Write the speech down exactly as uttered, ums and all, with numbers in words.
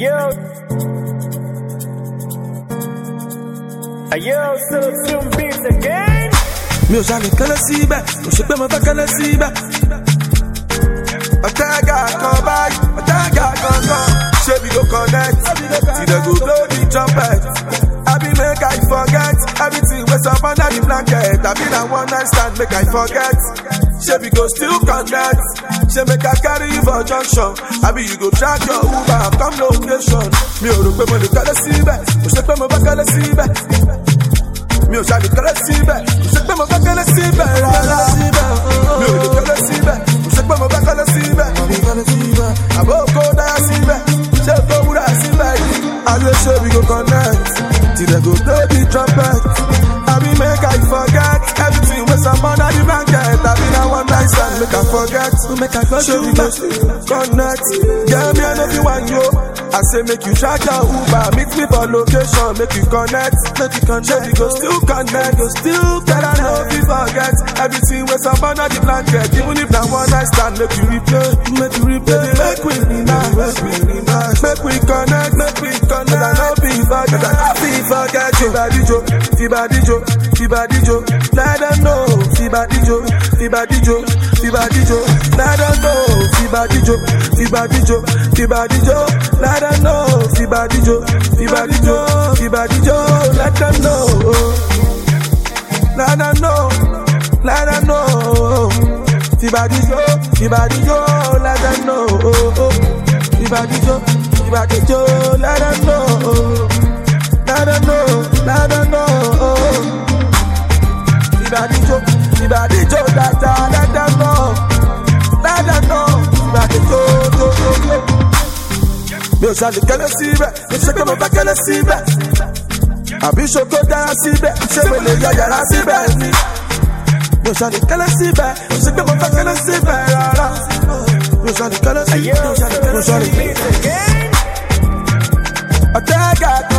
Ayo. Ayo, so soon beats again. Mi ò ṣàlè kẹ́lẹ́ síbẹ̀, kò ṣe pé mo fẹ́ kẹ́lẹ́ síbẹ̀. Ọ̀tẹ́gà kan báyìí, ọ̀tẹ́gà kan kan. Ṣé we go connect? Till they go blow the trumpet. I be make I forget everything wey up under the blanket. I be that one night stand make I forget. Ṣé we go still connect? Ṣé make I carry you for junction? I be you go track your Uber come location. Mi ò rò pé mo lè kẹ́lẹ́ síbẹ̀, kò ṣe pé mo fẹ́ kẹ́lẹ́ síbẹ̀. Mi ò ṣàlè kẹ́lẹ́ síbẹ̀, kò ṣe pé mo fẹ́ kẹ́lẹ́ síbẹ̀ rárá. Mi ò lè kẹ́lẹ́ síbẹ̀, kò ṣe pé mo fẹ́ kẹ́lẹ́ síbẹ̀. Àbó kó dára síbẹ̀, ṣé kó wúrà síbẹ̀ yìí. Ayé ṣé we go connect, till they go blow the trumpet. I be make I forget everything wey up under the blanket. I be that one night stand make I forget. Make I forget. Ṣé we go connect? Girl, me I know you want you. I say make you track your Uber, meet me for location, make you connect, make you connect. Ṣé we go still connect, go still get I know if you forget everything wey up under the blanket. Even if that one night stand, make you replay, make you replay, make we reunite, make we reunite, make we connect, make we connect. I know if you forget, I know if you forget. Fibadijo, Fibadijo, Fibadijo, let them know. Fibadijo, Fibadijo, Fibadijo, let them know. Fibadijo, Fibadijo, Fibadijo, let them know. Fibadijo, Fibadijo, Fibadijo, let them know. Let them know, let them know. Fibadijo, Fibadijo, let them know. Fibadijo, Fibadijo, let them know. Let them know, let them know. Fibadijo, Fibadijo, dada, let them know. Let them know. Fibadijo, jo, jo, jo. Mi ò ṣàlè kẹ́lẹ́ síbẹ̀, mi ṣe pé mo fẹ́ kẹ́lẹ́ síbẹ̀. Àbí ṣoko dára síbẹ̀, ṣé mo lè yọ yàrá síbẹ̀ ni? Mi ò ṣàlè kẹ́lẹ́ síbẹ̀, mi ṣe pé mo fẹ́ kẹ́lẹ́ síbẹ̀ rárá. Mi ò ṣàlè kẹ́lẹ́ síbẹ̀, mi ò ṣàlè kẹ́lẹ́ síbẹ̀. Ọ̀tẹ́gà